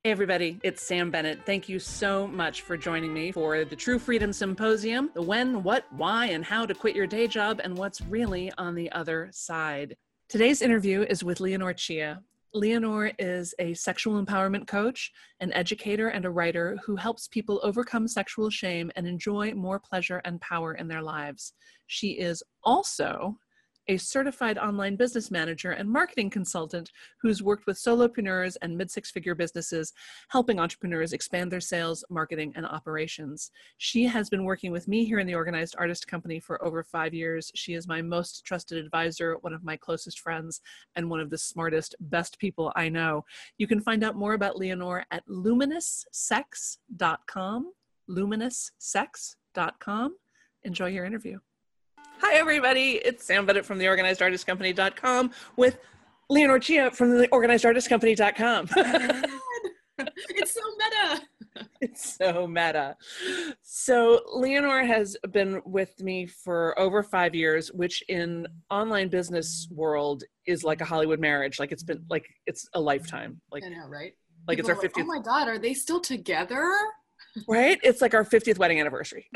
Hey everybody, it's Sam Bennett. Thank you so much for joining me for the True Freedom Symposium, the when, what, why, and how to quit your day job and what's really on the other side. Today's interview is with Leonore Chia. Leonore is a sexual empowerment coach, an educator, and a writer who helps people overcome sexual shame and enjoy more pleasure and power in their lives. She is also a certified online business manager and marketing consultant who's worked with solopreneurs and mid-six-figure businesses, helping entrepreneurs expand their sales, marketing, and operations. She has been working with me here in the Organized Artist Company for over 5 years. She is my most trusted advisor, one of my closest friends, and one of the smartest, best people I know. You can find out more about Leonore at luminoussex.com, luminoussex.com. Enjoy your interview. Hi, everybody. It's Sam Bennett from theorganizedartistcompany.com with Leonore Chia from theorganizedartistcompany.com. It's so meta. It's so meta. So Leonore has been with me for over 5 years, which in online business world is like a Hollywood marriage. Like it's been like, it's a lifetime. Like, I know, right? Like People it's our 50th. Oh my God, are they still together? Right? It's like our 50th wedding anniversary.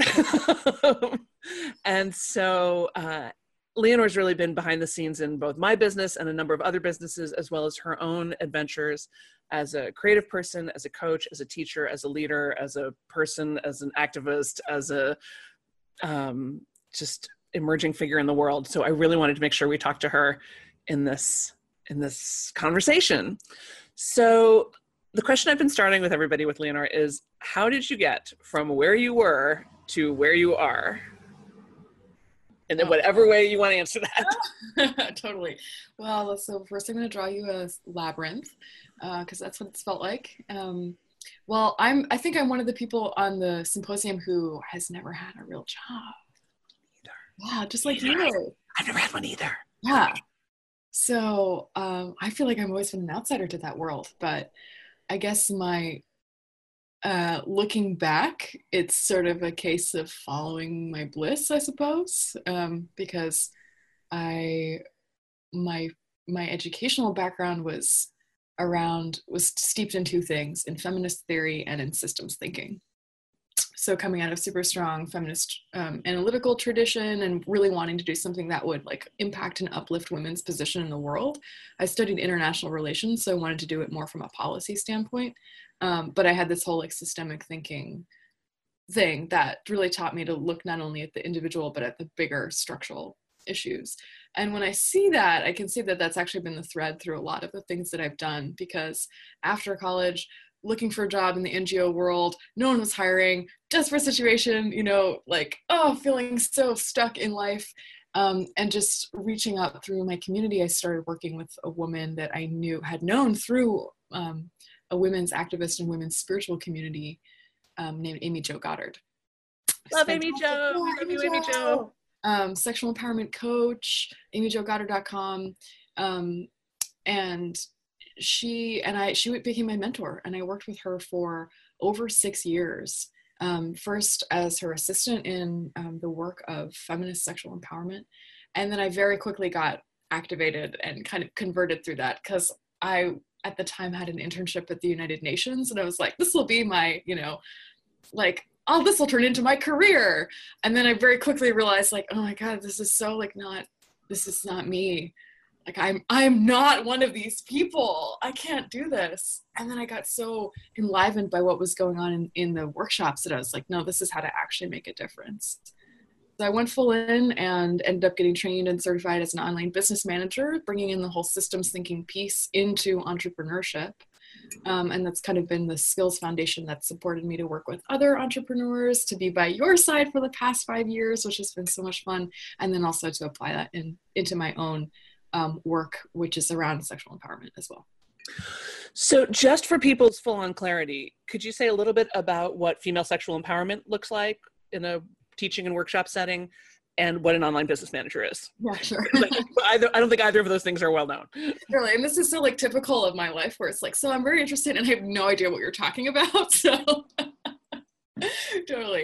And so Leonore's really been behind the scenes in both my business and a number of other businesses, as well as her own adventures as a creative person, as a coach, as a teacher, as a leader, as a person, as an activist, as a just emerging figure in the world. So I really wanted to make sure we talked to her in this conversation. So the question I've been starting with everybody with Leonore is, how did you get from where you were to where you are? And in whatever way you want to answer that. Totally. Well, so first I'm going to draw you a labyrinth, because that's what it's felt like. Well, I think I'm one of the people on the symposium who has never had a real job. Either. Yeah, just like you. I've never had one either. Yeah. So I feel like I've always been an outsider to that world, but I guess my looking back, it's sort of a case of following my bliss, I suppose, because my educational background was steeped in two things: in feminist theory and in systems thinking. So coming out of super strong feminist analytical tradition and really wanting to do something that would like impact and uplift women's position in the world, I studied international relations, so I wanted to do it more from a policy standpoint. But I had this whole like systemic thinking thing that really taught me to look not only at the individual, but at the bigger structural issues. And when I see that, I can see that that's actually been the thread through a lot of the things that I've done, because after college, looking for a job in the NGO world, no one was hiring, desperate situation, like, feeling so stuck in life. And just reaching out through my community, I started working with a woman that I had known through a women's activist and women's spiritual community named Amy Jo Goddard. Love Amy Jo. Yeah, Love you, Amy Jo. Sexual empowerment coach, amyjogoddard.com. And she became my mentor, and I worked with her for over 6 years. First as her assistant in the work of feminist sexual empowerment. And then I very quickly got activated and kind of converted through that, because I, at the time, had an internship at the United Nations, and I was like, this will be my, this will turn into my career. And then I very quickly realized, like, oh my God, this is so this is not me. Like, I'm not one of these people. I can't do this. And then I got so enlivened by what was going on in the workshops that I was like, no, this is how to actually make a difference. So I went full in and ended up getting trained and certified as an online business manager, bringing in the whole systems thinking piece into entrepreneurship. And that's kind of been the skills foundation that supported me to work with other entrepreneurs, to be by your side for the past 5 years, which has been so much fun. And then also to apply that into my own work, which is around sexual empowerment as well. So just for people's full-on clarity, could you say a little bit about what female sexual empowerment looks like in a teaching and workshop setting, and what an online business manager is? Yeah, sure. I don't think either of those things are well known. Really, and this is so like typical of my life, where it's like, so I'm very interested and I have no idea what you're talking about. So totally.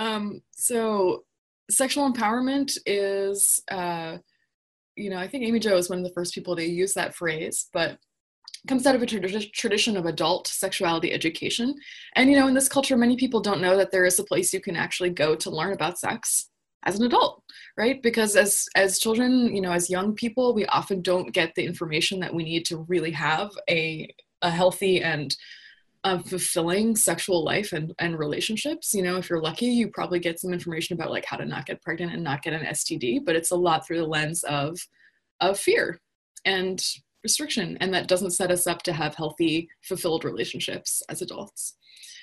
So sexual empowerment is, I think Amy Jo is one of the first people to use that phrase, but comes out of a tradition of adult sexuality education. And, you know, in this culture, many people don't know that there is a place you can actually go to learn about sex as an adult, right? Because as children, you know, as young people, we often don't get the information that we need to really have a healthy and fulfilling sexual life and relationships. You know, if you're lucky, you probably get some information about like how to not get pregnant and not get an STD, but it's a lot through the lens of fear and restriction, and that doesn't set us up to have healthy, fulfilled relationships as adults.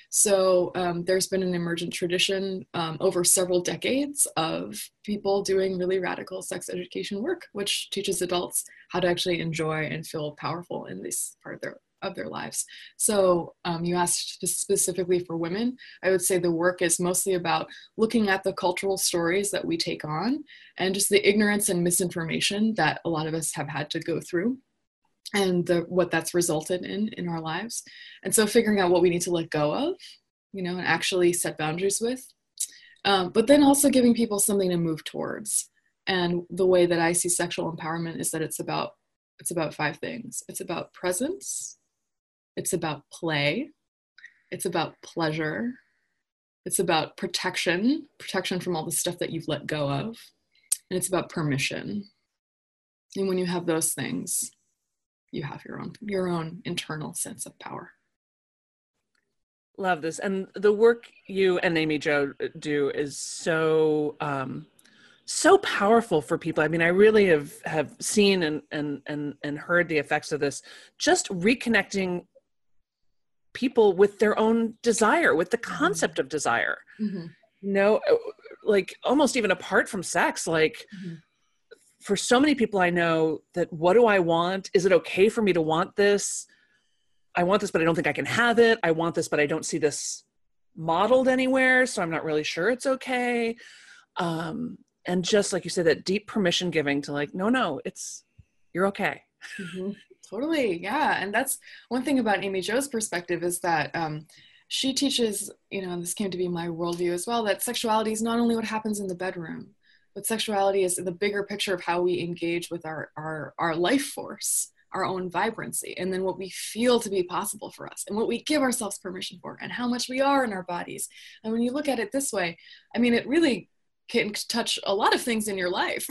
So there's been an emergent tradition over several decades of people doing really radical sex education work, which teaches adults how to actually enjoy and feel powerful in this part of their lives. So you asked specifically for women. I would say the work is mostly about looking at the cultural stories that we take on and just the ignorance and misinformation that a lot of us have had to go through, and what that's resulted in our lives. And so figuring out what we need to let go of, you know, and actually set boundaries with, but then also giving people something to move towards. And the way that I see sexual empowerment is that it's about 5 things. It's about presence, it's about play, it's about pleasure, it's about protection from all the stuff that you've let go of, and it's about permission. And when you have those things, you have your own internal sense of power. Love this. And the work you and Amy Jo do is so powerful for people. I mean, I really have seen and heard the effects of this, just reconnecting people with their own desire, with the concept of desire. Mm-hmm. You know, like almost even apart from sex, like mm-hmm. For so many people I know, that what do I want? Is it okay for me to want this? I want this, but I don't think I can have it. I want this, but I don't see this modeled anywhere, so I'm not really sure it's okay. And just like you said, that deep permission giving to like, no, you're okay. Mm-hmm. Totally. Yeah. And that's one thing about Amy Jo's perspective is that she teaches, you know, and this came to be my worldview as well, that sexuality is not only what happens in the bedroom, but sexuality is the bigger picture of how we engage with our life force, our own vibrancy, and then what we feel to be possible for us and what we give ourselves permission for and how much we are in our bodies. And when you look at it this way, I mean, it really can touch a lot of things in your life.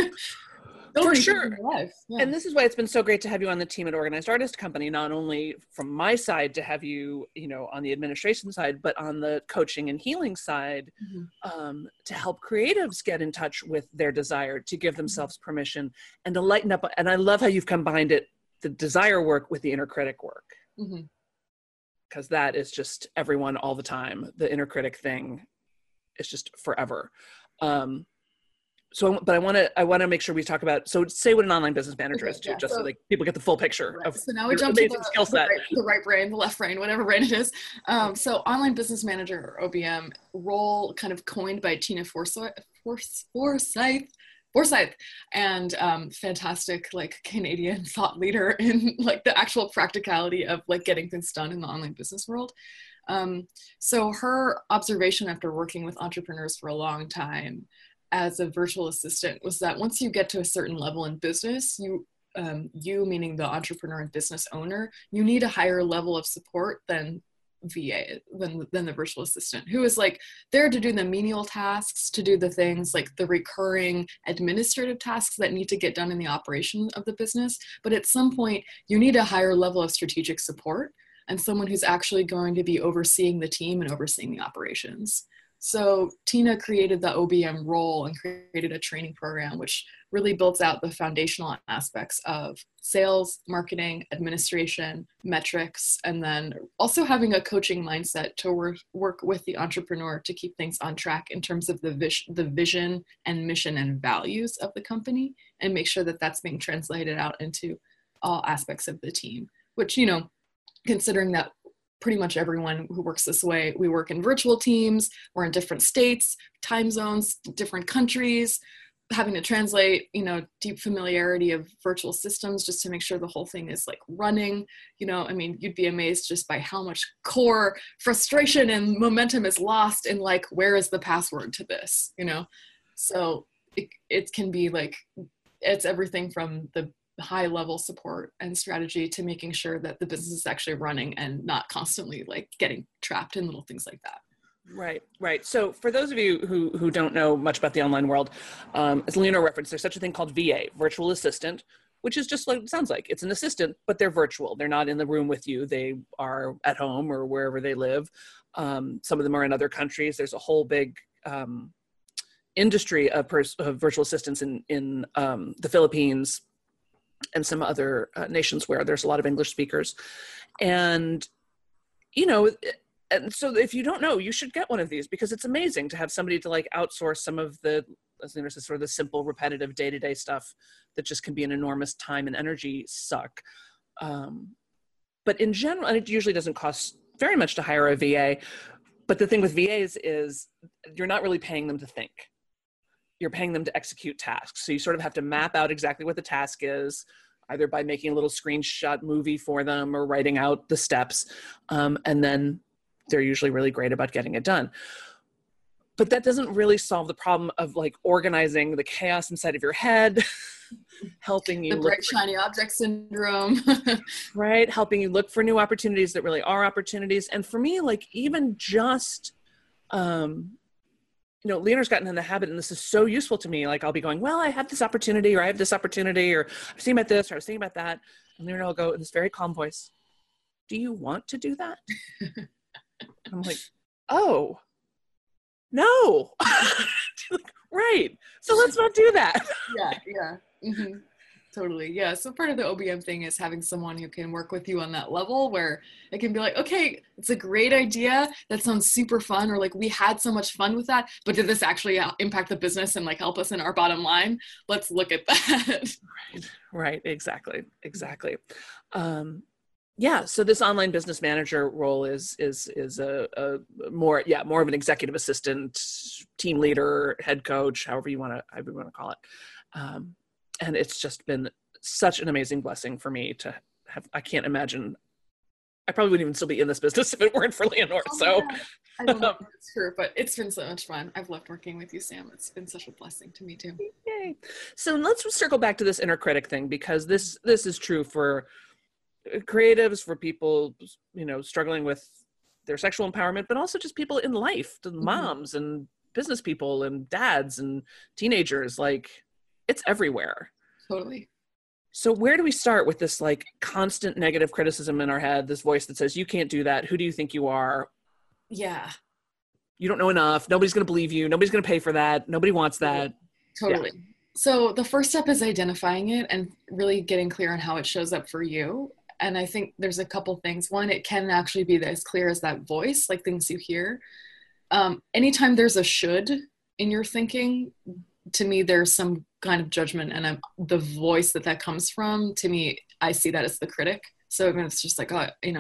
For sure. Yeah. And this is why it's been so great to have you on the team at Organized Artist Company, not only from my side to have you, you know, on the administration side, but on the coaching and healing side, mm-hmm. To help creatives get in touch with their desire, to give themselves permission and to lighten up. And I love how you've combined it, the desire work with the inner critic work. Mm-hmm. Because that is just everyone all the time. The inner critic thing is just forever. So, but I want to make sure we talk about, so say what an online business manager is too, just so like people get the full picture of so now we jump to the right brain, the left brain, whatever brain it is. So online business manager, or OBM, role kind of coined by Tina Forsyth, and fantastic like Canadian thought leader in like the actual practicality of like getting things done in the online business world. So her observation after working with entrepreneurs for a long time as a virtual assistant was that once you get to a certain level in business, you meaning the entrepreneur and business owner, you need a higher level of support than than the virtual assistant, who is like there to do the menial tasks, to do the things like the recurring administrative tasks that need to get done in the operation of the business. But at some point, you need a higher level of strategic support and someone who's actually going to be overseeing the team and overseeing the operations. So Tina created the OBM role and created a training program, which really builds out the foundational aspects of sales, marketing, administration, metrics, and then also having a coaching mindset to work with the entrepreneur to keep things on track in terms of the vision and mission and values of the company, and make sure that that's being translated out into all aspects of the team, which, you know, considering that pretty much everyone who works this way, we work in virtual teams, we're in different states, time zones, different countries, having to translate, you know, deep familiarity of virtual systems just to make sure the whole thing is like running. You know, I mean, you'd be amazed just by how much core frustration and momentum is lost in like, where is the password to this, you know? So it can be like, it's everything from the high level support and strategy to making sure that the business is actually running and not constantly like getting trapped in little things like that. Right, right. So for those of you who don't know much about the online world, as Leonore referenced, there's such a thing called VA, virtual assistant, which is just like it sounds like. It's an assistant, but they're virtual. They're not in the room with you. They are at home or wherever they live. Some of them are in other countries. There's a whole big industry of virtual assistants in the Philippines and some other nations where there's a lot of English speakers. And, and so if you don't know, you should get one of these because it's amazing to have somebody to like outsource some of the, as Leonore says, sort of the simple, repetitive day-to-day stuff that just can be an enormous time and energy suck. But in general, and it usually doesn't cost very much to hire a VA, but the thing with VAs is you're not really paying them to think. You're paying them to execute tasks. So you sort of have to map out exactly what the task is, either by making a little screenshot movie for them or writing out the steps. And then they're usually really great about getting it done. But that doesn't really solve the problem of like organizing the chaos inside of your head, helping you the bright shiny object syndrome. Right, helping you look for new opportunities that really are opportunities. And for me, like even just, Leonore's gotten in the habit, and this is so useful to me. Like I'll be going, well, I have this opportunity, or I have this opportunity, or I've seen about this, or I was thinking about that. And Leonore will go in this very calm voice, do you want to do that? I'm like, oh, no. Right. So let's not do that. Yeah. Mm-hmm. Totally. Yeah. So part of the OBM thing is having someone who can work with you on that level where it can be like, okay, it's a great idea. That sounds super fun. Or like, we had so much fun with that, but did this actually impact the business and like help us in our bottom line? Let's look at that. Right. Exactly. Yeah. So this online business manager role is a more of an executive assistant, team leader, head coach, however you want to call it. And it's just been such an amazing blessing for me to have. I can't imagine. I probably wouldn't even still be in this business if it weren't for Leonore. Yeah. I don't know if that's true, but it's been so much fun. I've loved working with you, Sam. It's been such a blessing to me too. Yay. So let's circle back to this inner critic thing, because this is true for creatives, for people, struggling with their sexual empowerment, but also just people in life, moms and business people and dads and teenagers. Like it's everywhere. Totally. So where do we start with this like constant negative criticism in our head, this voice that says, you can't do that. Who do you think you are? Yeah. You don't know enough. Nobody's going to believe you. Nobody's going to pay for that. Nobody wants that. Totally. Yeah. So the first step is identifying it and really getting clear on how it shows up for you. And I think there's a couple things. One, it can actually be as clear as that voice, like things you hear. Anytime there's a should in your thinking, to me, there's some kind of judgment, and the voice that comes from, to me, I see that as the critic. So when it's just like,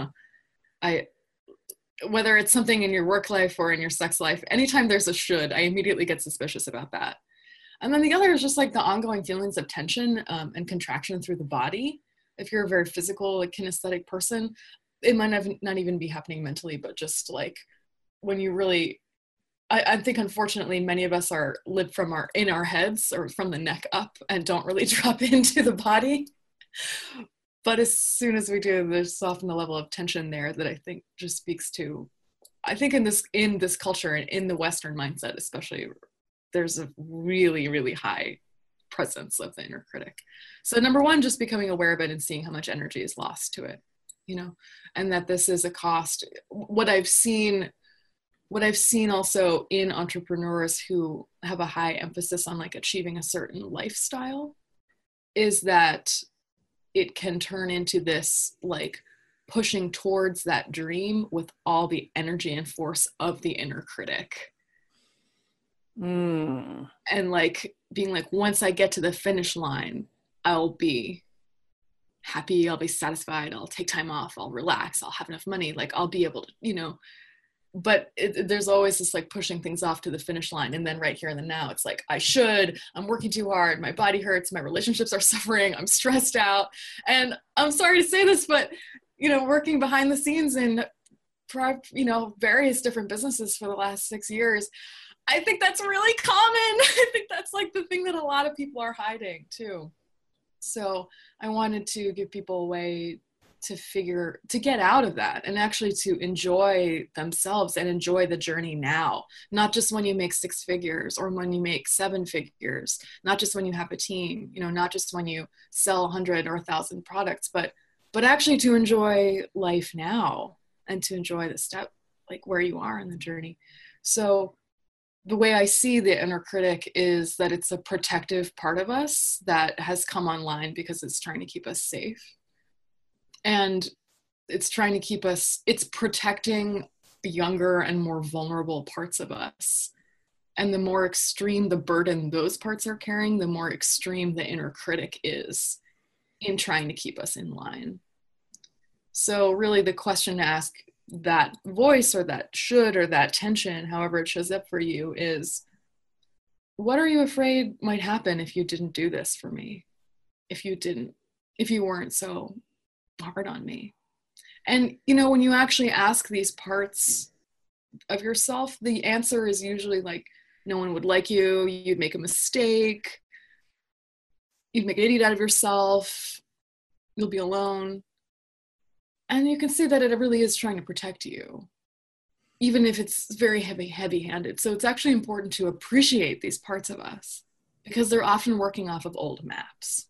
whether it's something in your work life or in your sex life, anytime there's a should, I immediately get suspicious about that. And then the other is just like the ongoing feelings of tension and contraction through the body. If you're a very physical, like kinesthetic person, it might not even be happening mentally, but just like when you really, I think unfortunately many of us live in our heads or from the neck up and don't really drop into the body. But as soon as we do, there's often a level of tension there that I think just speaks to, I think in this culture and in the Western mindset especially, there's a really, really high presence of the inner critic. So number one, just becoming aware of it and seeing how much energy is lost to it, and that this is a cost. What I've seen also in entrepreneurs who have a high emphasis on like achieving a certain lifestyle is that it can turn into this like pushing towards that dream with all the energy and force of the inner critic. And like being like, once I get to the finish line, I'll be happy, I'll be satisfied, I'll take time off, I'll relax, I'll have enough money, like I'll be able to, but there's always this like pushing things off to the finish line. And then right here in the now, it's like, I'm working too hard, my body hurts, my relationships are suffering, I'm stressed out. And I'm sorry to say this, but, working behind the scenes in, various different businesses for the last 6 years, I think that's really common. I think that's like the thing that a lot of people are hiding too. So I wanted to give people a way to get out of that and actually to enjoy themselves and enjoy the journey now, not just when you make 6 figures or when you make 7 figures, not just when you have a team, not just when you sell 100 or 1,000 products, but actually to enjoy life now and to enjoy the step, like where you are in the journey. So the way I see the inner critic is that it's a protective part of us that has come online because it's trying to keep us safe. And it's trying to keep us, it's protecting younger and more vulnerable parts of us. And the more extreme the burden those parts are carrying, the more extreme the inner critic is in trying to keep us in line. So really the question to ask that voice or that should or that tension, however it shows up for you, is what are you afraid might happen if you didn't do this for me? If you weren't so hard on me. And when you actually ask these parts of yourself, the answer is usually like, no one would like you, you'd make a mistake, you'd make an idiot out of yourself, you'll be alone. And you can see that it really is trying to protect you, even if it's very heavy-handed. So it's actually important to appreciate these parts of us because they're often working off of old maps.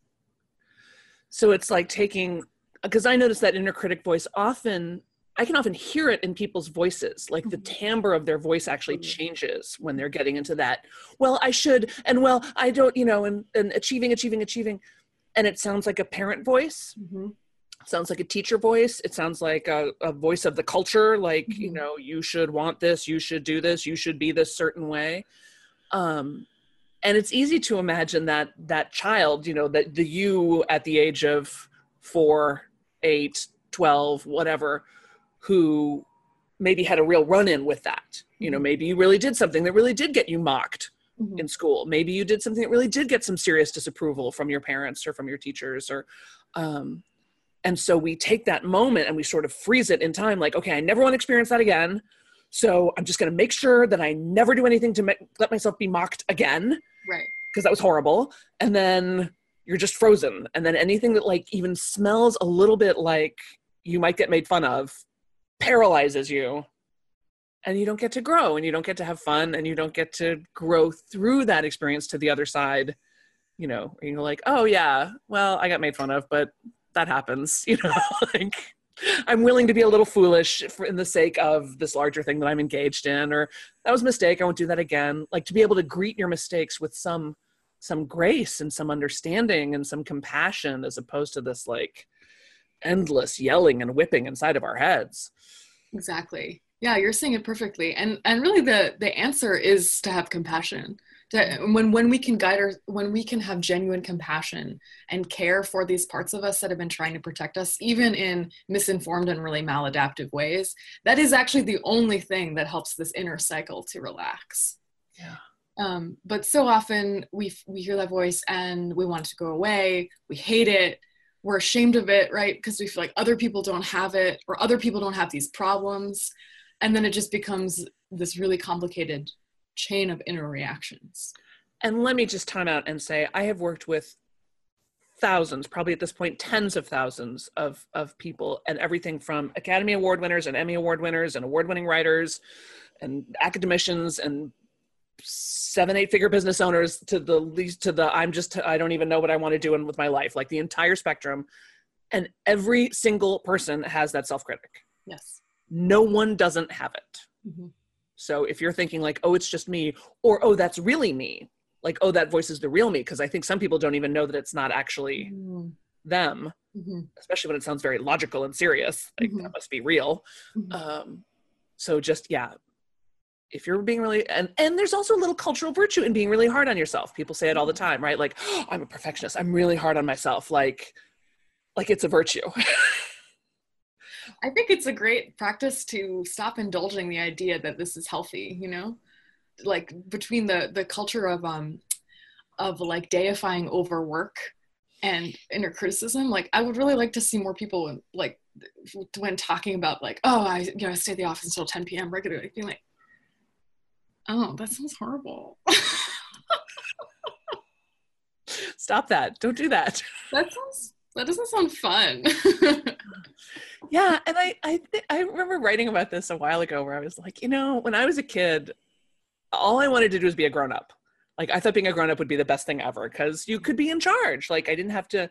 So it's like because I notice that inner critic voice I can often hear it in people's voices, like the timbre of their voice actually changes when they're getting into that, well, I should, and well, I don't, and achieving. And it sounds like a parent voice. Mm-hmm. It sounds like a teacher voice. It sounds like a voice of the culture. Like, you should want this, you should do this, you should be this certain way. And it's easy to imagine that child, that the you at the age of 4, 8, 12, whatever, who maybe had a real run-in with that. Maybe you really did something that really did get you mocked in school. Maybe you did something that really did get some serious disapproval from your parents or from your teachers, and so we take that moment and we sort of freeze it in time, like, okay, I never want to experience that again. So I'm just going to make sure that I never do anything to let myself be mocked again. Right. Because that was horrible. And then you're just frozen. And then anything that like even smells a little bit like you might get made fun of paralyzes you. And you don't get to grow and you don't get to have fun and you don't get to grow through that experience to the other side. And you're like, oh yeah, well, I got made fun of, but that happens, like I'm willing to be a little foolish in the sake of this larger thing that I'm engaged in, or that was a mistake, I won't do that again. Like to be able to greet your mistakes with some grace and some understanding and some compassion, as opposed to this like endless yelling and whipping inside of our heads. Exactly. Yeah, you're saying it perfectly. And really the answer is to have compassion. When we can when we can have genuine compassion and care for these parts of us that have been trying to protect us, even in misinformed and really maladaptive ways, that is actually the only thing that helps this inner cycle to relax. Yeah. But so often we hear that voice and we want it to go away. We hate it. We're ashamed of it, right? Because we feel like other people don't have it, or other people don't have these problems. And then it just becomes this really complicated chain of inner reactions. And let me just time out and say, I have worked with thousands, probably at this point, tens of thousands of people, and everything from Academy Award winners and Emmy Award winners and award-winning writers and academicians and 7-8 figure business owners to the I don't even know what I want to do with my life, like the entire spectrum. And every single person has that self-critic. Yes. No one doesn't have it. Mm-hmm. So if you're thinking like, oh, it's just me, or, oh, that's really me, like, oh, that voice is the real me. Because I think some people don't even know that it's not actually them, especially when it sounds very logical and serious, like that must be real. So just, yeah, if you're being really, and there's also a little cultural virtue in being really hard on yourself. People say it all the time, right? Like, oh, I'm a perfectionist, I'm really hard on myself. Like it's a virtue. I think it's a great practice to stop indulging the idea that this is healthy, like between the culture of like deifying overwork and inner criticism. Like I would really like to see more people like when talking about like, oh, I stay at the office until 10 p.m. regularly, being like, oh, that sounds horrible. Stop that. Don't do that. That doesn't sound fun. Yeah. And I remember writing about this a while ago where I was like, when I was a kid, all I wanted to do was be a grown up. Like, I thought being a grown up would be the best thing ever because you could be in charge. Like, I didn't have to,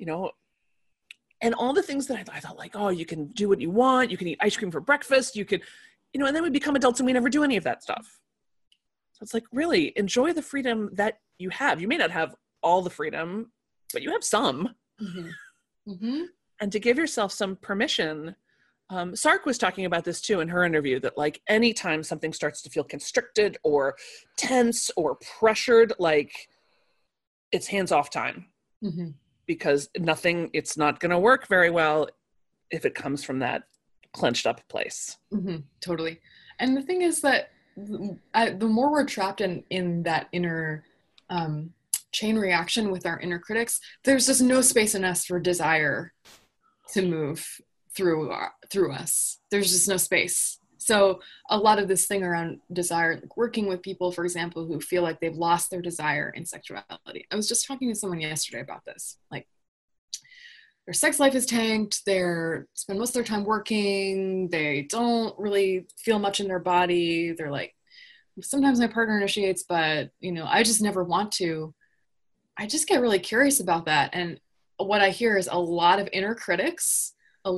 and all the things that I thought like, oh, you can do what you want. You can eat ice cream for breakfast. You could, and then we become adults and we never do any of that stuff. So it's like, really enjoy the freedom that you have. You may not have all the freedom, but you have some. Mm-hmm. Mm-hmm. And to give yourself some permission. Sark was talking about this too in her interview, that like anytime something starts to feel constricted or tense or pressured, like it's hands-off time. Mm-hmm. Because it's not going to work very well if it comes from that clenched up place. Mm-hmm. Totally. And the thing is that the more we're trapped in that inner chain reaction with our inner critics, there's just no space in us for desire to move through us. There's just no space. So a lot of this thing around desire, like working with people, for example, who feel like they've lost their desire in sexuality. I was just talking to someone yesterday about this. Like, their sex life is tanked. They spend most of their time working. They don't really feel much in their body. They're like, sometimes my partner initiates, but I just never want to. I just get really curious about that. And what I hear is a lot of inner critics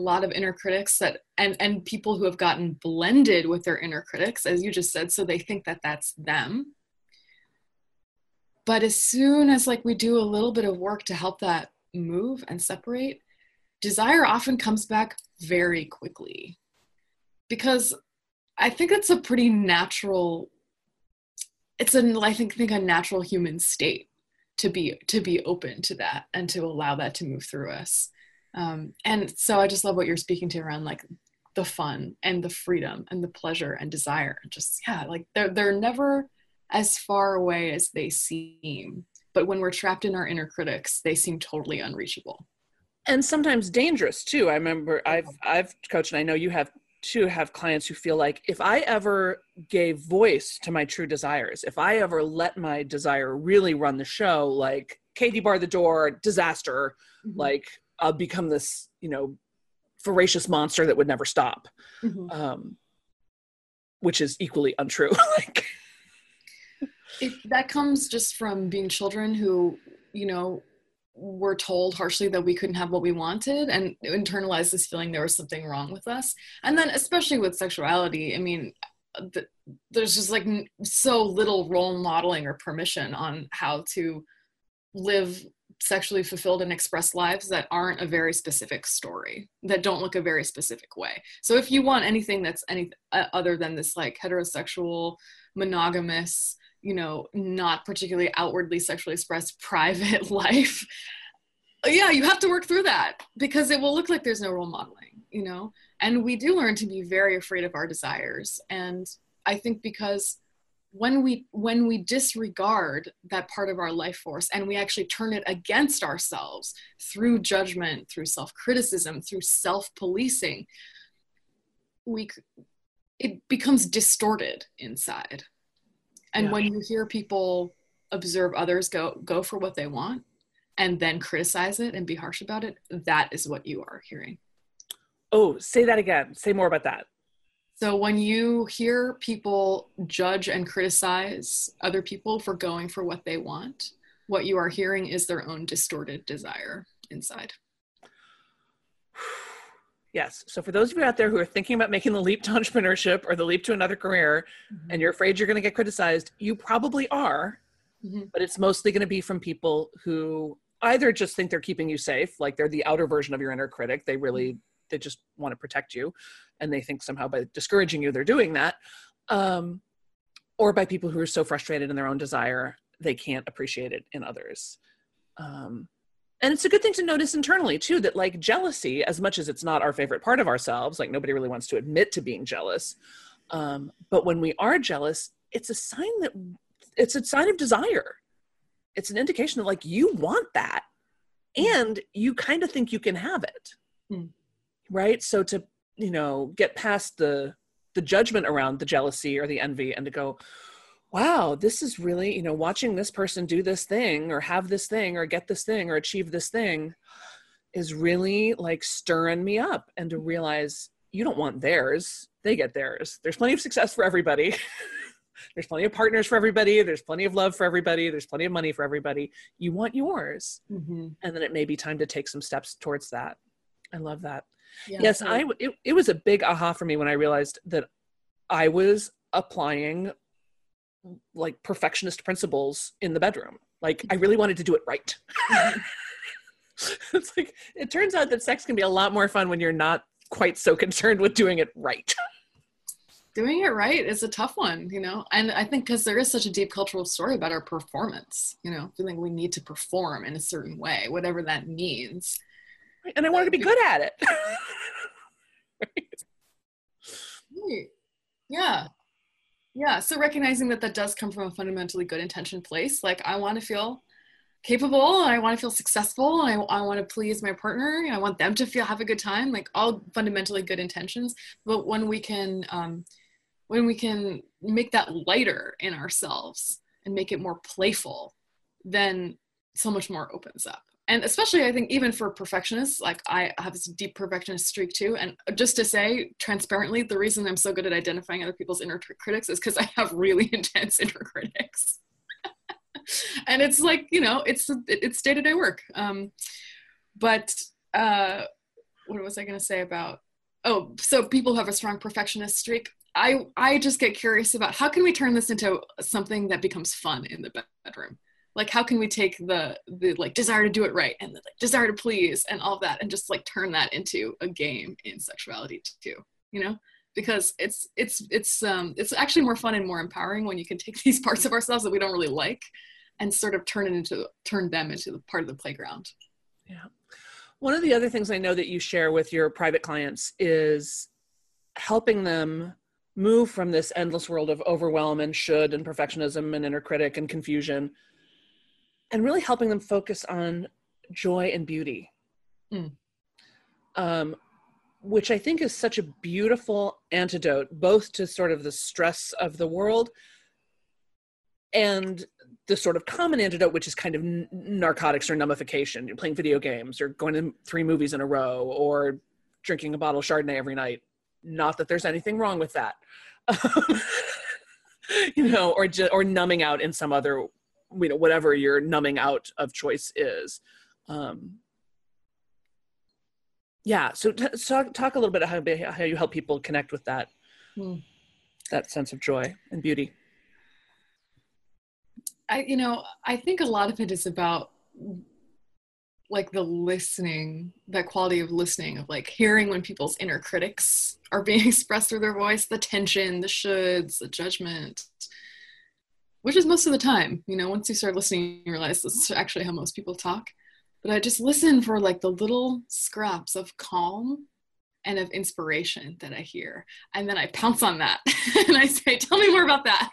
that, and people who have gotten blended with their inner critics, as you just said, so they think that that's them. But as soon as like we do a little bit of work to help that move and separate, desire often comes back very quickly, because I think it's a pretty natural, I think a natural human state to be open to that and to allow that to move through us. And so I just love what you're speaking to around like the fun and the freedom and the pleasure and desire. Just, yeah, like they're never as far away as they seem. But when we're trapped in our inner critics, they seem totally unreachable. And sometimes dangerous too. I remember I've coached, and I know you have too, have clients who feel like if I ever gave voice to my true desires, if I ever let my desire really run the show, like Katie bar the door, disaster, mm-hmm. like I'll become this, voracious monster that would never stop, mm-hmm. Which is equally untrue. That comes just from being children who, were told harshly that we couldn't have what we wanted and internalized this feeling there was something wrong with us. And then especially with sexuality, I mean, there's just like so little role modeling or permission on how to live sexually fulfilled and express lives that aren't a very specific story, that don't look a very specific way. So if you want anything that's other than this like heterosexual, monogamous, not particularly outwardly sexually expressed private life, yeah, you have to work through that, because it will look like there's no role modeling, and we do learn to be very afraid of our desires. And I think because when we disregard that part of our life force and we actually turn it against ourselves through judgment, through self-criticism, through self-policing, it becomes distorted inside. And when you hear people observe others go for what they want and then criticize it and be harsh about it, that is what you are hearing. Oh, say that again. Say more about that. So when you hear people judge and criticize other people for going for what they want, what you are hearing is their own distorted desire inside. Yes. So for those of you out there who are thinking about making the leap to entrepreneurship or the leap to another career, mm-hmm. and you're afraid you're going to get criticized, you probably are, mm-hmm. but it's mostly going to be from people who either just think they're keeping you safe, like they're the outer version of your inner critic. They just want to protect you. And they think somehow by discouraging you, they're doing that. Or by people who are so frustrated in their own desire, they can't appreciate it in others. And it's a good thing to notice internally too, that like jealousy, as much as it's not our favorite part of ourselves, like nobody really wants to admit to being jealous. But when we are jealous, it's a sign of desire. It's an indication that like you want that and you kind of think you can have it. Mm. Right. So to, get past the judgment around the jealousy or the envy and to go, wow, this is really, watching this person do this thing or have this thing or get this thing or achieve this thing is really like stirring me up, and to realize you don't want theirs, they get theirs. There's plenty of success for everybody. There's plenty of partners for everybody. There's plenty of love for everybody. There's plenty of money for everybody. You want yours. Mm-hmm. And then it may be time to take some steps towards that. I love that. Yeah, yes, it was a big aha for me when I realized that I was applying like perfectionist principles in the bedroom. Like I really wanted to do it right. It's like, it turns out that sex can be a lot more fun when you're not quite so concerned with doing it right. Doing it right is a tough one, and I think because there is such a deep cultural story about our performance, feeling we need to perform in a certain way, whatever that means. And I wanted to be good at it. Right. Yeah. So recognizing that does come from a fundamentally good intention place. Like I want to feel capable, and I want to feel successful, and I want to please my partner, and I want them to have a good time, like all fundamentally good intentions. But when we can make that lighter in ourselves and make it more playful, then so much more opens up. And especially, I think, even for perfectionists, like I have this deep perfectionist streak too. And just to say transparently, the reason I'm so good at identifying other people's inner critics is because I have really intense inner critics. And it's like, it's day-to-day work. But what was I going to say about, so people who have a strong perfectionist streak, I just get curious about how can we turn this into something that becomes fun in the bedroom? Like, how can we take the like desire to do it right and the like desire to please and all of that and just like turn that into a game in sexuality too, because it's actually more fun and more empowering when you can take these parts of ourselves that we don't really like and sort of turn them into the part of the playground. Yeah. One of the other things I know that you share with your private clients is helping them move from this endless world of overwhelm and should and perfectionism and inner critic and confusion, and really helping them focus on joy and beauty, which I think is such a beautiful antidote, both to sort of the stress of the world and the sort of common antidote, which is kind of narcotics or nullification. You're playing video games or going to 3 movies in a row or drinking a bottle of Chardonnay every night. Not that there's anything wrong with that, or numbing out in some other, whatever your numbing out of choice is. So talk a little bit about how you help people connect with that, that sense of joy and beauty. I think a lot of it is about like the listening, that quality of listening, of like hearing when people's inner critics are being expressed through their voice, the tension, the shoulds, the judgment, which is most of the time, once you start listening, you realize this is actually how most people talk. But I just listen for like the little scraps of calm and of inspiration that I hear. And then I pounce on that and I say, tell me more about that.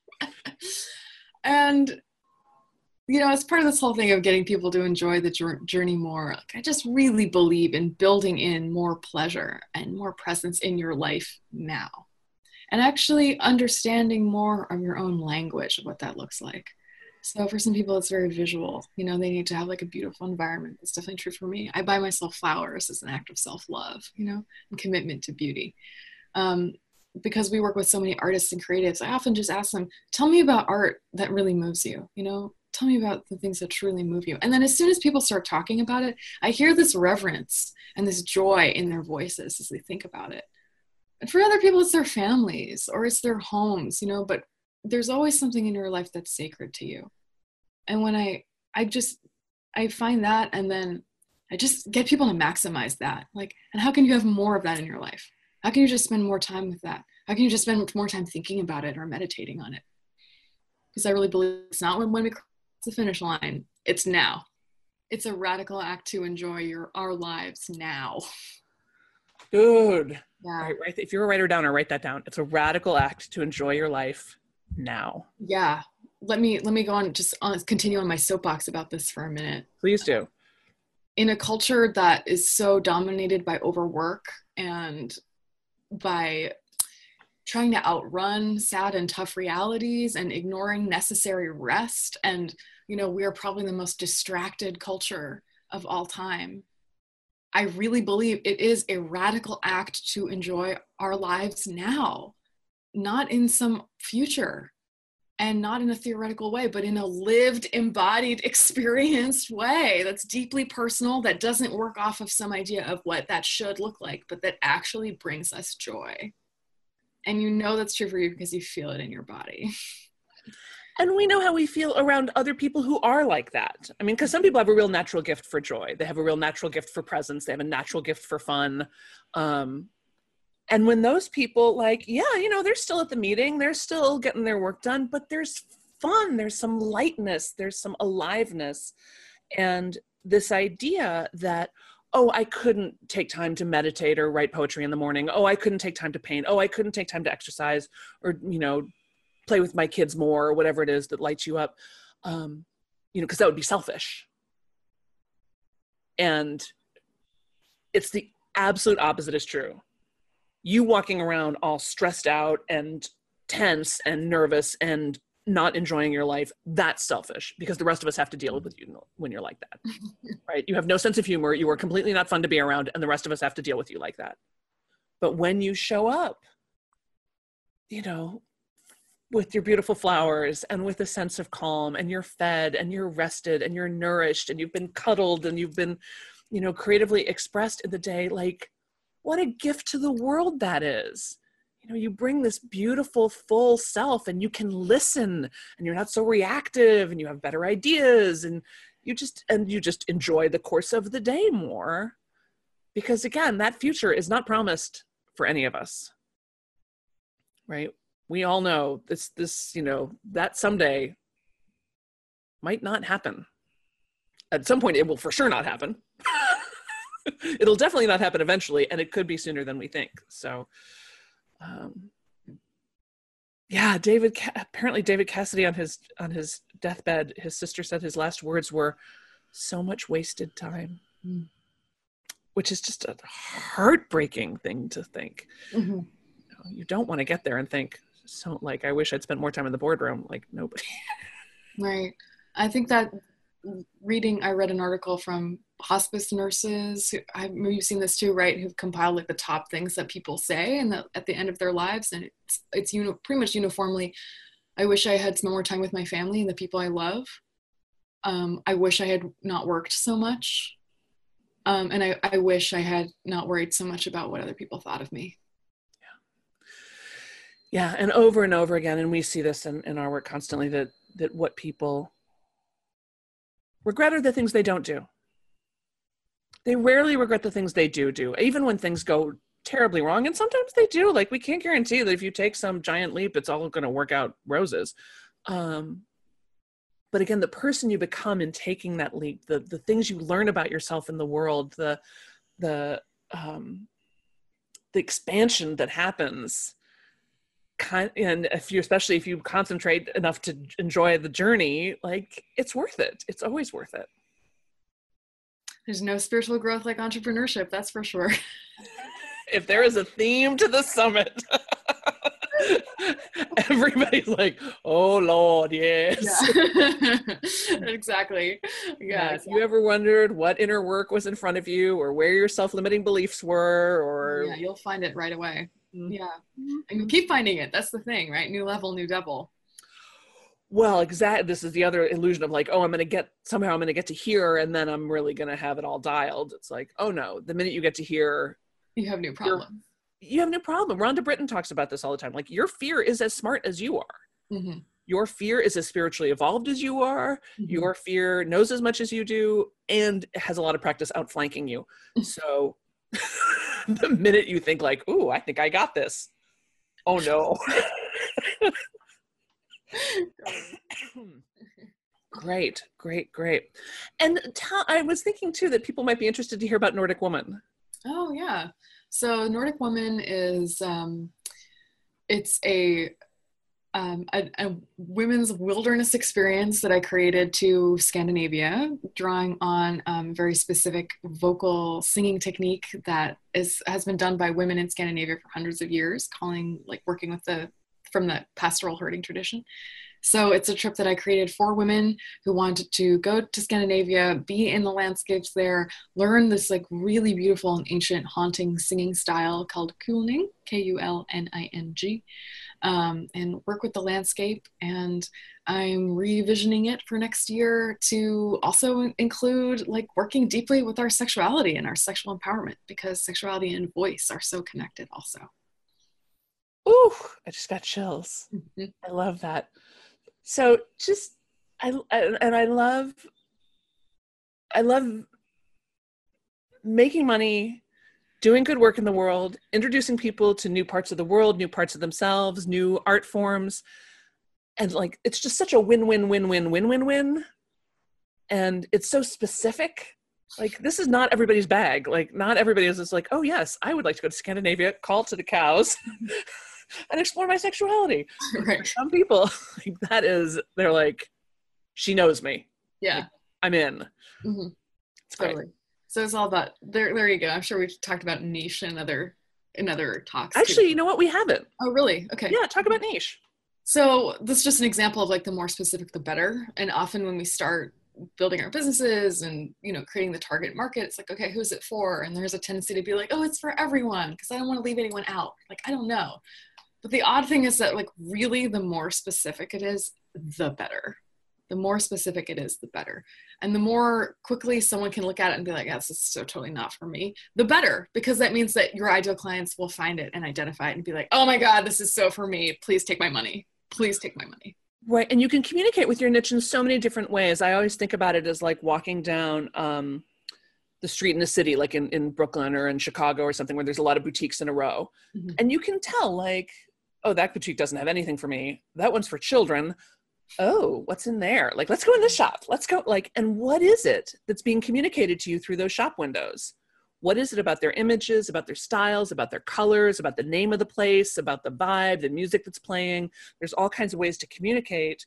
And, as part of this whole thing of getting people to enjoy the journey more, like, I just really believe in building in more pleasure and more presence in your life now. And actually understanding more of your own language of what that looks like. So for some people, it's very visual. They need to have like a beautiful environment. That's definitely true for me. I buy myself flowers as an act of self-love, and commitment to beauty. Because we work with so many artists and creatives, I often just ask them, tell me about art that really moves you, tell me about the things that truly move you. And then as soon as people start talking about it, I hear this reverence and this joy in their voices as they think about it. And for other people, it's their families or it's their homes, but there's always something in your life that's sacred to you. And when I find that, and then I just get people to maximize that. Like, and how can you have more of that in your life? How can you just spend more time with that? How can you just spend more time thinking about it or meditating on it? Because I really believe it's not when we cross the finish line, it's now. It's a radical act to enjoy our lives now. Dude. Yeah. Right. If you're a writer down, or write that down. It's a radical act to enjoy your life now. Yeah. Let me go on, continue on my soapbox about this for a minute. Please do. In a culture that is so dominated by overwork and by trying to outrun sad and tough realities and ignoring necessary rest. And, we are probably the most distracted culture of all time. I really believe it is a radical act to enjoy our lives now, not in some future, and not in a theoretical way, but in a lived, embodied, experienced way that's deeply personal, that doesn't work off of some idea of what that should look like, but that actually brings us joy. And that's true for you because you feel it in your body. And we know how we feel around other people who are like that. I mean, because some people have a real natural gift for joy. They have a real natural gift for presence. They have a natural gift for fun. And when those people they're still at the meeting, they're still getting their work done, but there's fun, there's some lightness, there's some aliveness. And this idea that, oh, I couldn't take time to meditate or write poetry in the morning. Oh, I couldn't take time to paint. Oh, I couldn't take time to exercise or, play with my kids more or whatever it is that lights you up, because that would be selfish. And it's the absolute opposite is true. You walking around all stressed out and tense and nervous and not enjoying your life, that's selfish, because the rest of us have to deal with you when you're like that, right? You have no sense of humor. You are completely not fun to be around, and the rest of us have to deal with you like that. But when you show up, with your beautiful flowers and with a sense of calm, and you're fed and you're rested and you're nourished and you've been cuddled and you've been, creatively expressed in the day, like, what a gift to the world that is. You bring this beautiful full self, and you can listen, and you're not so reactive, and you have better ideas, and you just enjoy the course of the day more, because again, that future is not promised for any of us, right? We all know this, that someday might not happen. At some point, it will for sure not happen. It'll definitely not happen eventually, and it could be sooner than we think. So, apparently David Cassidy on his deathbed, his sister said his last words were, "So much wasted time," which is just a heartbreaking thing to think. Mm-hmm. You don't want to get there and think, so I wish I'd spent more time in the boardroom. Like, nobody. Right. I think that I read an article from hospice nurses, you've seen this too, right, who've compiled the top things that people say and at the end of their lives, and it's pretty much uniformly, I wish I had some more time with my family and the people I love. I wish I had not worked so much, and I wish I had not worried so much about what other people thought of me. Yeah, and over again, and we see this in our work constantly, that what people regret are the things they don't do. They rarely regret the things they do, even when things go terribly wrong. And sometimes they do. We can't guarantee that if you take some giant leap, it's all going to work out roses. But again, the person you become in taking that leap, the things you learn about yourself in the world, the expansion that happens, and especially if you concentrate enough to enjoy the journey, it's worth it. It's always worth it. There's no spiritual growth like entrepreneurship, that's for sure. If there is a theme to the summit, everybody's like, oh Lord, yes. Yeah. Exactly. Yeah. If you ever wondered what inner work was in front of you, or where your self-limiting beliefs were, or yeah, you'll find it right away. Mm-hmm. Yeah. And you'll keep finding it. That's the thing, right? New level, new devil. Well, exactly. This is the other illusion of I'm going to get to here, and then I'm really going to have it all dialed. It's oh no, the minute you get to here, you have new problems. You have new problem. Rhonda Britton talks about this all the time. Your fear is as smart as you are. Mm-hmm. Your fear is as spiritually evolved as you are. Mm-hmm. Your fear knows as much as you do, and has a lot of practice outflanking you. So the minute you think ooh, I think I got this. Oh no. Great. And I was thinking too that people might be interested to hear about Nordic Woman. Oh yeah. So Nordic Woman is it's a a women's wilderness experience that I created to Scandinavia, drawing on very specific vocal singing technique that has been done by women in Scandinavia for hundreds of years, working with from the pastoral herding tradition. So it's a trip that I created for women who wanted to go to Scandinavia, be in the landscapes there, learn this like really beautiful and ancient haunting singing style called kulning, Kulning, and work with the landscape. And I'm revisioning it for next year to also include like working deeply with our sexuality and our sexual empowerment, because sexuality and voice are so connected also. Ooh, I just got chills. Mm-hmm. I love that. So I love making money, doing good work in the world, introducing people to new parts of the world, new parts of themselves, new art forms. And like, it's just such a win-win-win-win-win-win-win. And it's so specific. Like, this is not everybody's bag. Like, not everybody is just like, oh yes, I would like to go to Scandinavia, call to the cows and explore my sexuality. Right. For some people, like, they're like, she knows me. Yeah. Like, I'm in. Mm-hmm. It's totally. great. So it's all about, there you go. I'm sure we've talked about niche in other talks. Actually, too. you know what? We haven't. Oh, really? Okay. Yeah, talk about niche. So this is just an example of like the more specific, the better. And often when we start building our businesses and, creating the target market, it's like, okay, who's it for? And there's a tendency to be like, oh, it's for everyone, because I don't want to leave anyone out. Like, I don't know. But the odd thing is that like really the more specific it is, the better. The more specific it is, the better. And the more quickly someone can look at it and be like, yeah, this is so totally not for me, the better, because that means that your ideal clients will find it and identify it and be like, oh my God, this is so for me. Please take my money. Please take my money. Right. And you can communicate with your niche in so many different ways. I always think about it as like walking down the street in a city, like in Brooklyn or in Chicago or something, where there's a lot of boutiques in a row. Mm-hmm. And you can tell like, oh, that boutique doesn't have anything for me. That one's for children. Oh, what's in there? Like, let's go in this shop. Let's go. Like, and what is it that's being communicated to you through those shop windows? What is it about their images, about their styles, about their colors, about the name of the place, about the vibe, the music that's playing? There's all kinds of ways to communicate,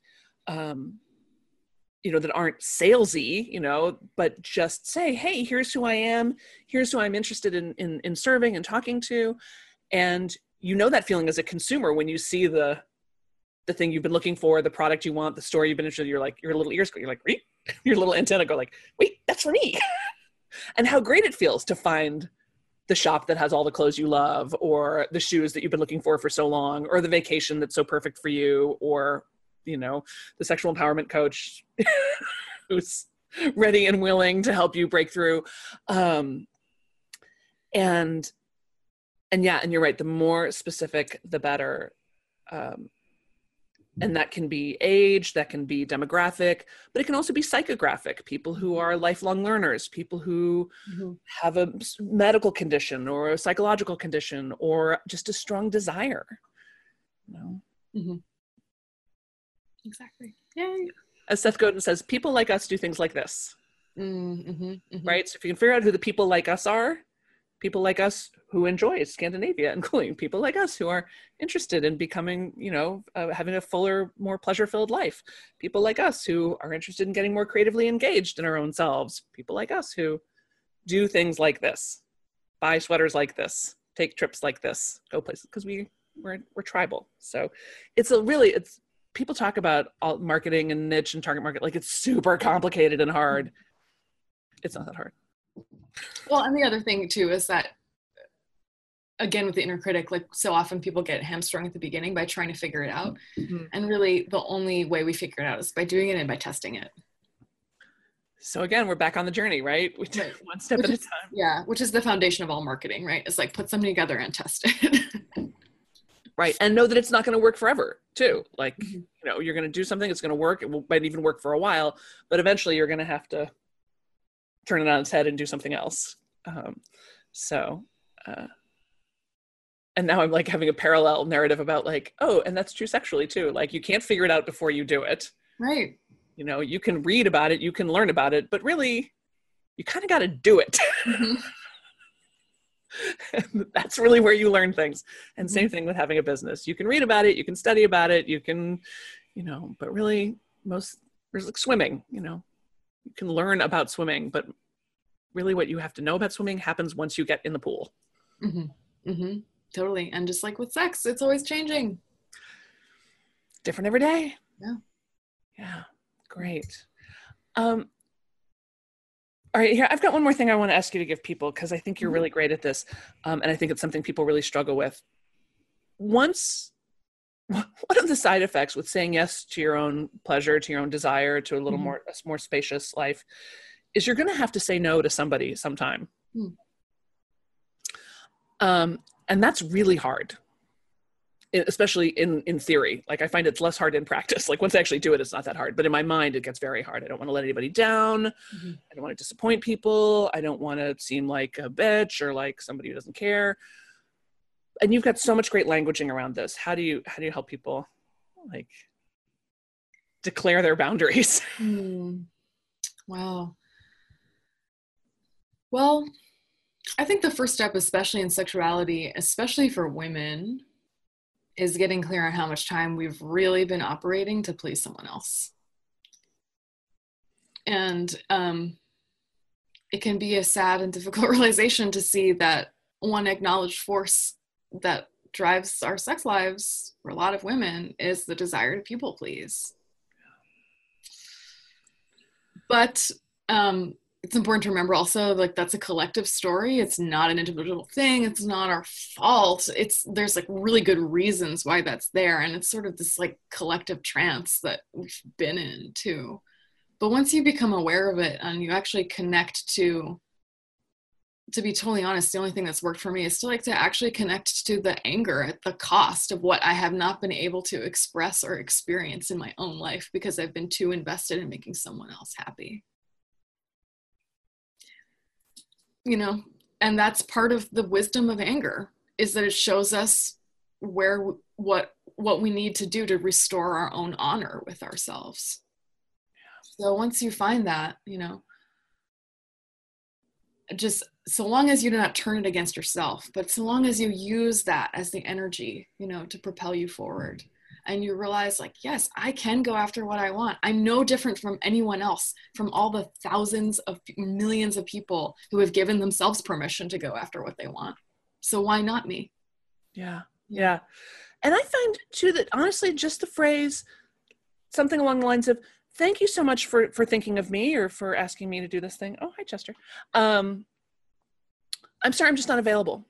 that aren't salesy, but just say, hey, here's who I am. Here's who I'm interested in serving and talking to. And that feeling as a consumer when you see the thing you've been looking for, the product you want, the story you've been interested in, you're like, your little ears go, you're like, wait, your little antenna go like, wait, that's for me. And how great it feels to find the shop that has all the clothes you love, or the shoes that you've been looking for so long, or the vacation that's so perfect for you, or, the sexual empowerment coach who's ready and willing to help you break through. And you're right. The more specific, the better. And that can be age, that can be demographic, but it can also be psychographic. People who are lifelong learners, people who mm-hmm. have a medical condition or a psychological condition, or just a strong desire. Mm-hmm. Exactly. Yay. As Seth Godin says, people like us do things like this. Mm-hmm. Mm-hmm. Right? So if you can figure out who the people like us are, people like us who enjoy Scandinavia, including people like us who are interested in becoming, having a fuller, more pleasure-filled life. People like us who are interested in getting more creatively engaged in our own selves. People like us who do things like this, buy sweaters like this, take trips like this, go places, because we're tribal. So it's people talk about all marketing and niche and target market like it's super complicated and hard. It's not that hard. Well, and the other thing too is that, again, with the inner critic, like so often people get hamstrung at the beginning by trying to figure it out. Mm-hmm. And really the only way we figure it out is by doing it and by testing it. So again, we're back on the journey, right? We take one step at a time. Yeah, which is the foundation of all marketing, right? It's like put something together and test it. Right. And know that it's not going to work forever too. Like, mm-hmm. You're going to do something, it's going to work. It might even work for a while, but eventually you're going to have to turn it on its head and do something else. And now I'm like having a parallel narrative about like, oh, and that's true sexually too. Like you can't figure it out before you do it. Right. You can read about it, you can learn about it, but really you kind of got to do it. Mm-hmm. That's really where you learn things. And same thing with having a business. You can read about it, you can study about it, you can, but really there's like swimming, you can learn about swimming, but really what you have to know about swimming happens once you get in the pool. Totally. And just like with sex, it's always changing. Different every day. Yeah. Great. All right, here, I've got one more thing I want to ask you to give people, because I think you're really great at this. And I think it's something people really struggle with. One of the side effects with saying yes to your own pleasure, to your own desire, to a more spacious life, is you're going to have to say no to somebody sometime. And that's really hard, especially in theory. Like, I find it's less hard in practice. Like, once I actually do it, it's not that hard. But in my mind, it gets very hard. I don't want to let anybody down. I don't want to disappoint people. I don't want to seem like a bitch or like somebody who doesn't care. And you've got so much great languaging around this. How do you help people like declare their boundaries? Wow. Well, I think the first step, especially in sexuality, especially for women, is getting clear on how much time we've really been operating to please someone else. And it can be a sad and difficult realization to see that one acknowledged force that drives our sex lives for a lot of women is the desire to people please. But it's important to remember also, like, that's a collective story. It's not an individual thing. It's not our fault. There's like really good reasons why that's there. And it's sort of this like collective trance that we've been in too. But once you become aware of it and you actually connect to be totally honest, the only thing that's worked for me is to actually connect to the anger at the cost of what I have not been able to express or experience in my own life because I've been too invested in making someone else happy. And that's part of the wisdom of anger, is that it shows us what we need to do to restore our own honor with ourselves. So once you find that, just so long as you do not turn it against yourself, but so long as you use that as the energy, to propel you forward, and you realize, like, yes, I can go after what I want. I'm no different from anyone else, from all the thousands of millions of people who have given themselves permission to go after what they want. So why not me? Yeah. And I find too that honestly, just the phrase, something along the lines of, thank you so much for thinking of me or for asking me to do this thing. Oh, hi, Chester. I'm sorry, I'm just not available.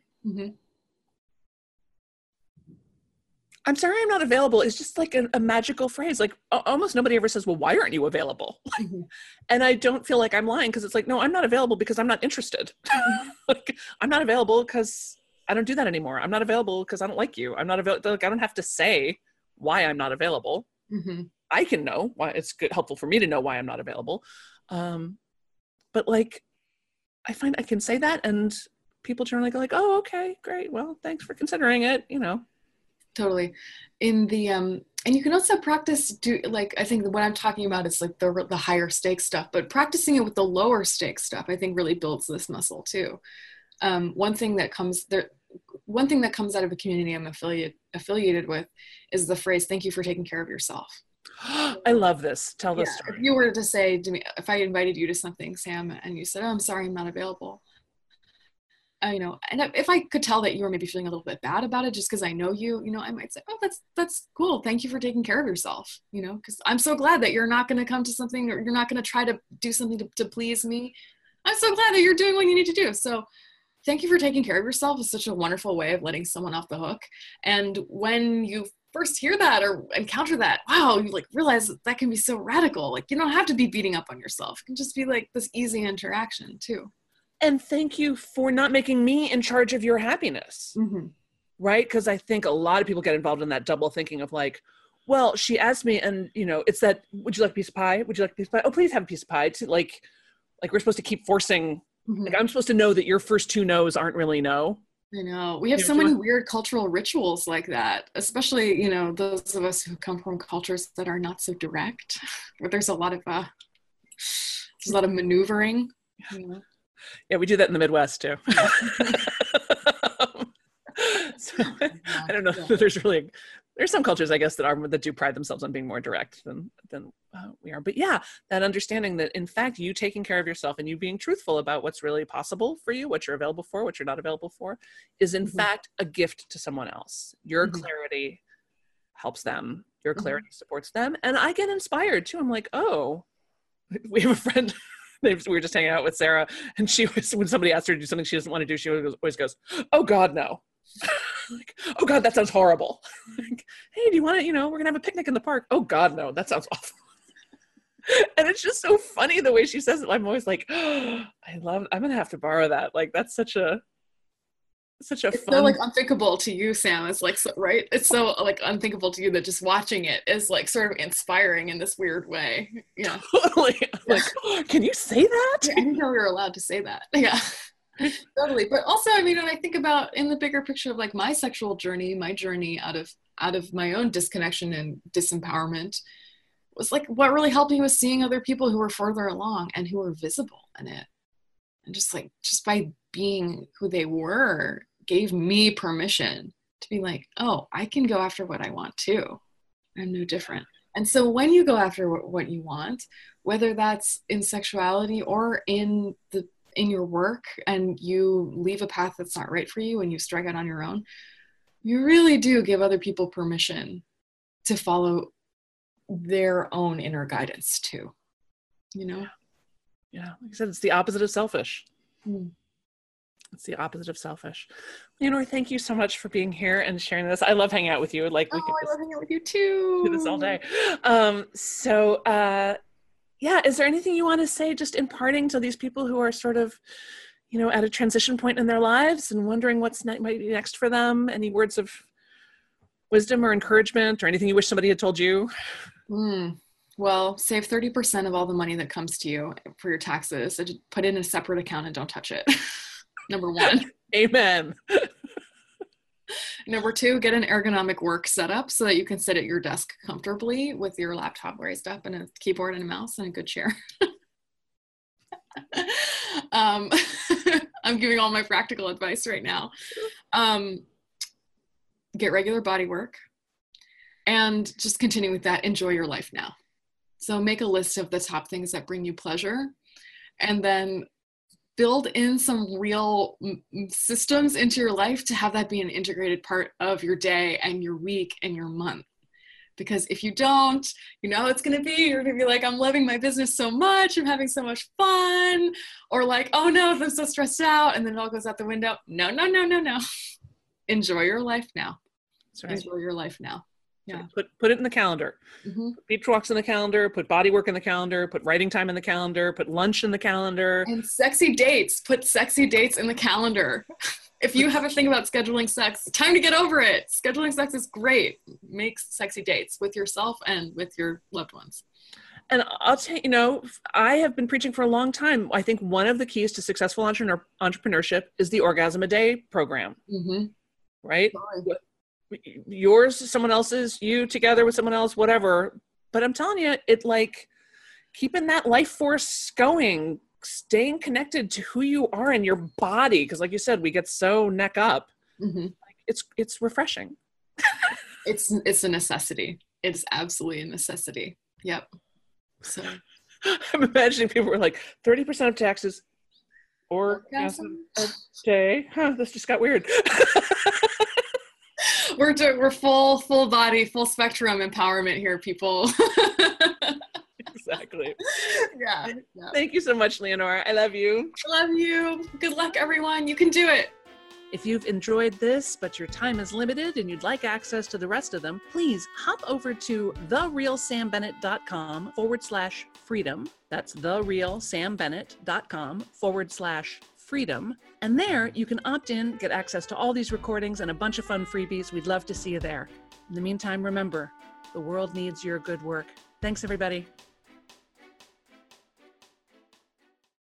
I'm sorry, I'm not available is just like a magical phrase. Like, almost nobody ever says, well, why aren't you available? And I don't feel like I'm lying, because it's like, no, I'm not available because I'm not interested. Like, I'm not available because I don't do that anymore. I'm not available because I don't like you. I'm not available. Like, I don't have to say why I'm not available. I can know why. It's helpful for me to know why I'm not available. But like, I find I can say that and people generally go like, oh, okay, great. Well, thanks for considering it, Totally. In the and you can also practice I think what I'm talking about is like the higher stakes stuff, but practicing it with the lower stakes stuff, I think, really builds this muscle too. One thing that comes out of a community I'm affiliated with is the phrase, thank you for taking care of yourself. I love this. Tell this story. If you were to say to me, if I invited you to something, Sam, and you said, oh, I'm sorry, I'm not available. And if I could tell that you were maybe feeling a little bit bad about it just because I know you, I might say, oh, that's cool. Thank you for taking care of yourself, because I'm so glad that you're not going to come to something, or you're not going to try to do something to please me. I'm so glad that you're doing what you need to do. So thank you for taking care of yourself is such a wonderful way of letting someone off the hook. And when you first hear that or encounter that, wow, you like realize that can be so radical. Like, you don't have to be beating up on yourself. It can just be like this easy interaction too. And thank you for not making me in charge of your happiness, right? Because I think a lot of people get involved in that double thinking of like, well, she asked me and, it's that, would you like a piece of pie? Would you like a piece of pie? Oh, please have a piece of pie. To like we're supposed to keep forcing, like, I'm supposed to know that your first two no's aren't really no. I know. We have so many weird cultural rituals like that, especially, those of us who come from cultures that are not so direct, where there's a lot of maneuvering, Yeah, we do that in the Midwest too. So I don't know that there's some cultures, I guess, that do pride themselves on being more direct than we are. But yeah, that understanding that in fact, you taking care of yourself and you being truthful about what's really possible for you, what you're available for, what you're not available for, is in fact a gift to someone else. Your clarity helps them. Your clarity supports them. And I get inspired too. I'm like, oh, we have a friend. We were just hanging out with Sarah, and when somebody asked her to do something she doesn't want to do, she always goes, "Oh God, no." Like, "Oh God, that sounds horrible." Like, "Hey, do you want to, we're gonna have a picnic in the park." "Oh God, no, that sounds awful." And it's just so funny the way she says it. I'm always like, oh, I'm gonna have to borrow that. Like, that's such a it's fun. So like unthinkable to you, Sam. It's like, so, right? It's so like unthinkable to you that just watching it is like sort of inspiring in this weird way. Yeah. Totally. Like, oh, can you say that? Yeah, I didn't know we were allowed to say that. Yeah. Totally. But also, I mean, when I think about in the bigger picture of like my sexual journey, my journey out of my own disconnection and disempowerment was like what really helped me was seeing other people who were further along and who were visible in it. And just by being who they were gave me permission to be like, oh, I can go after what I want too. I'm no different. And so when you go after what you want, whether that's in sexuality or in your work, and you leave a path that's not right for you and you strike out on your own, you really do give other people permission to follow their own inner guidance too. Yeah. Like I said, it's the opposite of selfish. It's the opposite of selfish. Leonore, thank you so much for being here and sharing this. I love hanging out with you. Like, I love hanging out with you too. Do this all day. Is there anything you want to say just in parting to these people who are sort of, at a transition point in their lives and wondering what's might be next for them? Any words of wisdom or encouragement or anything you wish somebody had told you? Well, save 30% of all the money that comes to you for your taxes. So just put it in a separate account and don't touch it. Number one. Amen. Number two, get an ergonomic work setup so that you can sit at your desk comfortably with your laptop raised up and a keyboard and a mouse and a good chair. I'm giving all my practical advice right now. Get regular body work and just continue with that. Enjoy your life now. So make a list of the top things that bring you pleasure and then build in some real systems into your life to have that be an integrated part of your day and your week and your month. Because if you don't, it's going to be, you're going to be like, I'm loving my business so much. I'm having so much fun. Or like, oh no, I'm so stressed out. And then it all goes out the window. No. Enjoy your life now. That's right. Enjoy your life now. Yeah. Put it in the calendar. Put beach walks in the calendar, put body work in the calendar, put writing time in the calendar, put lunch in the calendar. And sexy dates. Put sexy dates in the calendar. If you have a thing about scheduling sex, time to get over it. Scheduling sex is great. Make sexy dates with yourself and with your loved ones. And I'll tell you, I have been preaching for a long time. I think one of the keys to successful entrepreneurship is the Orgasm a Day program. Right? Sorry. Yours, someone else's, you together with someone else, whatever. But I'm telling you, it like keeping that life force going, staying connected to who you are in your body. Because like you said, we get so neck up. It's refreshing. It's a necessity. It's absolutely a necessity. Yep. So I'm imagining people were like 30% of taxes orgasm a day. This just got weird. We're full body, full spectrum empowerment here, people. Exactly. Yeah. Thank you so much, Leonore. I love you. I love you. Good luck, everyone. You can do it. If you've enjoyed this, but your time is limited and you'd like access to the rest of them, please hop over to therealsambennett.com/freedom. That's therealsambennett.com/freedom. And there you can opt in, get access to all these recordings and a bunch of fun freebies. We'd love to see you there. In the meantime, remember, the world needs your good work. Thanks, everybody.